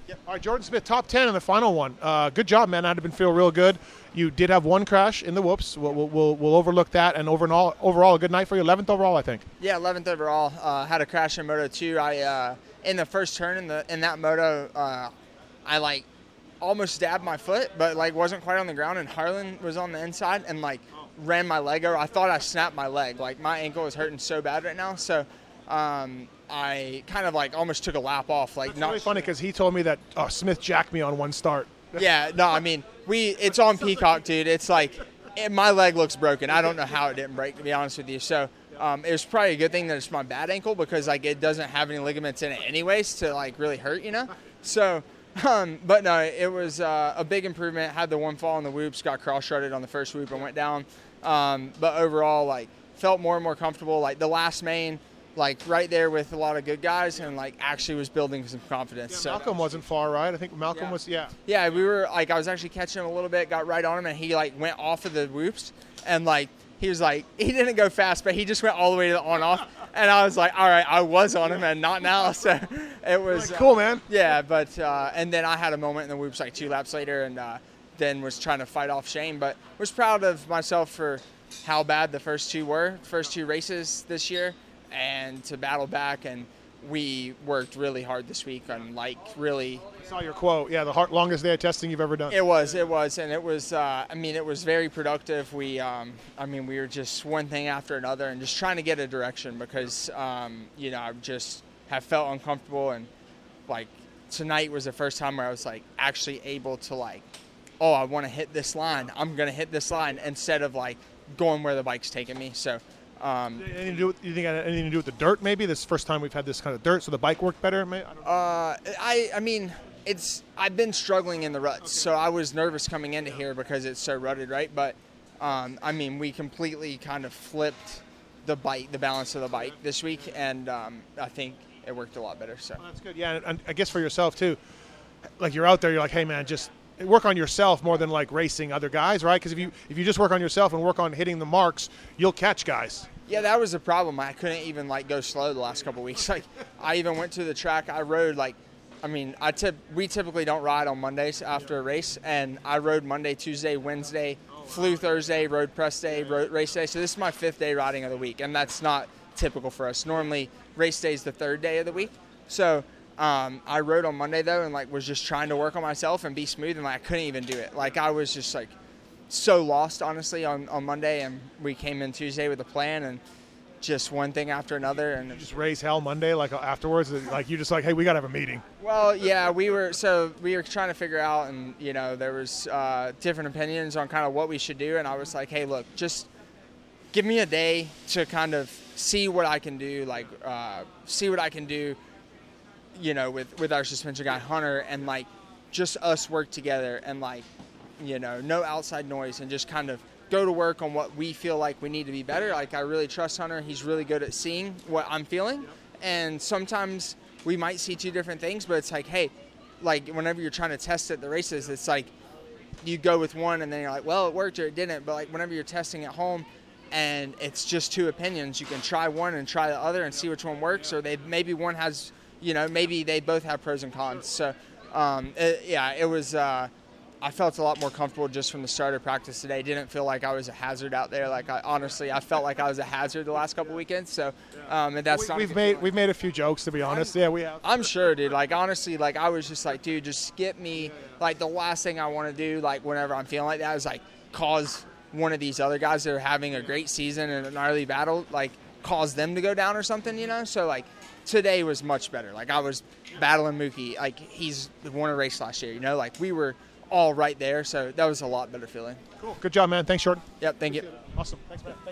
Yeah. All right, Jordan Smith, top 10 in the final one. Good job, man. I'd have been feel real good. You did have one crash in the whoops. We'll overlook that. And overall, a good night for you. 11th overall, I think. Yeah, 11th overall. Had a crash in Moto 2. I in the first turn in that moto, I like almost dabbed my foot, but like wasn't quite on the ground. And Harlan was on the inside and like ran my leg over. I thought I snapped my leg. Like my ankle is hurting so bad right now. So I kind of like almost took a lap off. Like, It's really funny because he told me that Smith jacked me on one start. Yeah, no, I mean, it's on Peacock, dude. It's like my leg looks broken. I don't know how it didn't break, to be honest with you. So it was probably a good thing that it's my bad ankle because like it doesn't have any ligaments in it anyways to like really hurt, you know. So, but no, it was a big improvement. Had the one fall in the whoops, got cross-shredded on the first whoop and went down. But overall, like felt more and more comfortable. Like the last main, like right there with a lot of good guys, and like actually was building some confidence. Yeah, so Malcolm wasn't far, right? I think Malcolm was, yeah. Yeah, we were like, I was actually catching him a little bit, got right on him, and he like went off of the whoops, and like he was like, he didn't go fast, but he just went all the way to the on-off, and I was like, all right, I was on him, and not now. So it was cool, man. Yeah, but and then I had a moment in the whoops like 2 laps later, and then was trying to fight off Shane, but was proud of myself for how bad the first two races this year. And to battle back, and we worked really hard this week on like really. I saw your quote. Yeah, the longest day of testing you've ever done. It was, and it was. I mean, it was very productive. We were just one thing after another, and just trying to get a direction because, I just have felt uncomfortable, and like tonight was the first time where I was like actually able to like, oh, I want to hit this line. I'm gonna hit this line instead of like going where the bike's taking me. So. Anything to do with, you think it had anything to do with the dirt? Maybe this is the first time we've had this kind of dirt, so the bike worked better. I mean, I've been struggling in the ruts, so I was nervous coming into here because it's so rutted, right? But we completely kind of flipped the balance of the bike this week, and I think it worked a lot better. So that's good. Yeah, and I guess for yourself too, like you're out there, you're like, hey man, just work on yourself more than like racing other guys, right? Because if you just work on yourself and work on hitting the marks, you'll catch guys. Yeah, that was the problem. I couldn't even like go slow the last couple of weeks. Like I even went to the track. I rode we typically don't ride on Mondays after a race, and I rode Monday, Tuesday, Wednesday, flew Thursday, rode press day, rode race day. So this is my 5th day riding of the week, and that's not typical for us. Normally race day is the 3rd day of the week. So I rode on Monday though, and like was just trying to work on myself and be smooth, and like I couldn't even do it. Like I was just like so lost honestly on Monday, and we came in Tuesday with a plan and just one thing after another. And you just raise hell Monday like afterwards, like you just like, hey, we gotta have a meeting. Well, yeah, we were trying to figure out, and there was different opinions on kind of what we should do, and I was like, hey, look, just give me a day to kind of see what I can do, with our suspension guy Hunter, and like just us work together, and like no outside noise, and just kind of go to work on what we feel like we need to be better. Like I really trust Hunter. He's really good at seeing what I'm feeling, and sometimes we might see 2 different things, but it's like, hey, like whenever you're trying to test at the races, it's like you go with one and then you're like, well, it worked or it didn't. But like whenever you're testing at home and it's just 2 opinions, you can try one and try the other and see which one works, or maybe one has, maybe they both have pros and cons. So it was I felt a lot more comfortable just from the start of practice today. Didn't feel like I was a hazard out there. Like I felt like I was a hazard the last couple weekends. So and that's we've made a few jokes, to be honest. Yeah, we have. I'm sure, dude. Like honestly, like I was just like, dude, just skip me. Like the last thing I want to do, like whenever I'm feeling like that, is like cause one of these other guys that are having a great season and an early battle, like cause them to go down or something, So like today was much better. Like I was battling Mookie. Like he's won a race last year, Like we were all right there, so that was a lot better feeling. Cool. Good job, man. Thanks, Jordan. Yep, thank you. Awesome. Thanks, man. Thank you.